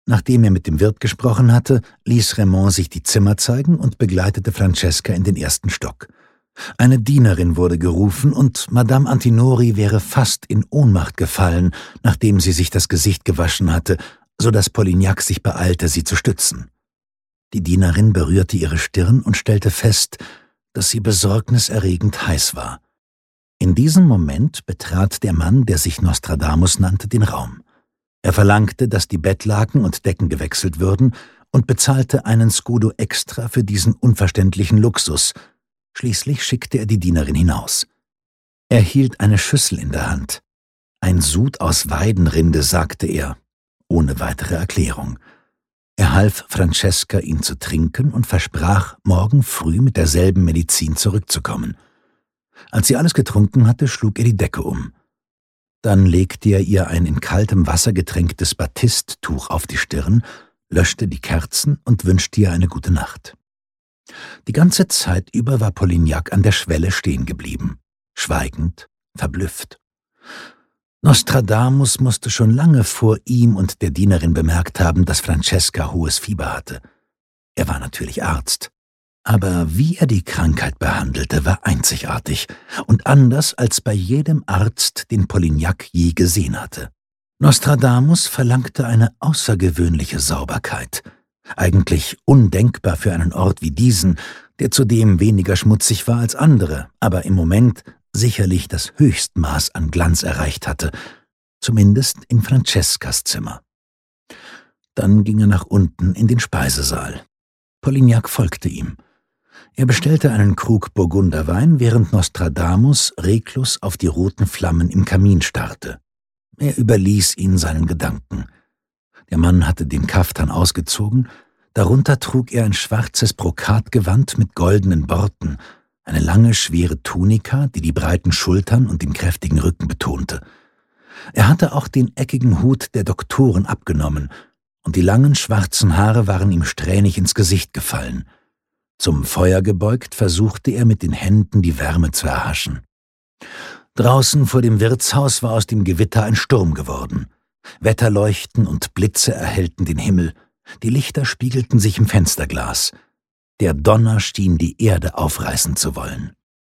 Nachdem er mit dem Wirt gesprochen hatte, ließ Raymond sich die Zimmer zeigen und begleitete Francesca in den ersten Stock. Eine Dienerin wurde gerufen und Madame Antinori wäre fast in Ohnmacht gefallen, nachdem sie sich das Gesicht gewaschen hatte, so dass Polignac sich beeilte, sie zu stützen. Die Dienerin berührte ihre Stirn und stellte fest, dass sie besorgniserregend heiß war. In diesem Moment betrat der Mann, der sich Nostradamus nannte, den Raum. Er verlangte, dass die Bettlaken und Decken gewechselt würden und bezahlte einen Scudo extra für diesen unverständlichen Luxus. Schließlich schickte er die Dienerin hinaus. Er hielt eine Schüssel in der Hand. »Ein Sud aus Weidenrinde«, sagte er, ohne weitere Erklärung. Er half Francesca, ihn zu trinken und versprach, morgen früh mit derselben Medizin zurückzukommen. Als sie alles getrunken hatte, schlug er die Decke um. Dann legte er ihr ein in kaltem Wasser getränktes Batisttuch auf die Stirn, löschte die Kerzen und wünschte ihr eine gute Nacht. Die ganze Zeit über war Polignac an der Schwelle stehen geblieben, schweigend, verblüfft. Nostradamus musste schon lange vor ihm und der Dienerin bemerkt haben, dass Francesca hohes Fieber hatte. Er war natürlich Arzt. Aber wie er die Krankheit behandelte, war einzigartig und anders als bei jedem Arzt, den Polignac je gesehen hatte. Nostradamus verlangte eine außergewöhnliche Sauberkeit, eigentlich undenkbar für einen Ort wie diesen, der zudem weniger schmutzig war als andere, aber im Moment sicherlich das Höchstmaß an Glanz erreicht hatte, zumindest in Francescas Zimmer. Dann ging er nach unten in den Speisesaal. Polignac folgte ihm. Er bestellte einen Krug Burgunderwein, während Nostradamus reglos auf die roten Flammen im Kamin starrte. Er überließ ihn seinen Gedanken. Der Mann hatte den Kaftan ausgezogen, darunter trug er ein schwarzes Brokatgewand mit goldenen Borten, eine lange, schwere Tunika, die die breiten Schultern und den kräftigen Rücken betonte. Er hatte auch den eckigen Hut der Doktoren abgenommen, und die langen, schwarzen Haare waren ihm strähnig ins Gesicht gefallen. Zum Feuer gebeugt, versuchte er mit den Händen die Wärme zu erhaschen. Draußen vor dem Wirtshaus war aus dem Gewitter ein Sturm geworden. Wetterleuchten und Blitze erhellten den Himmel, die Lichter spiegelten sich im Fensterglas. Der Donner schien die Erde aufreißen zu wollen.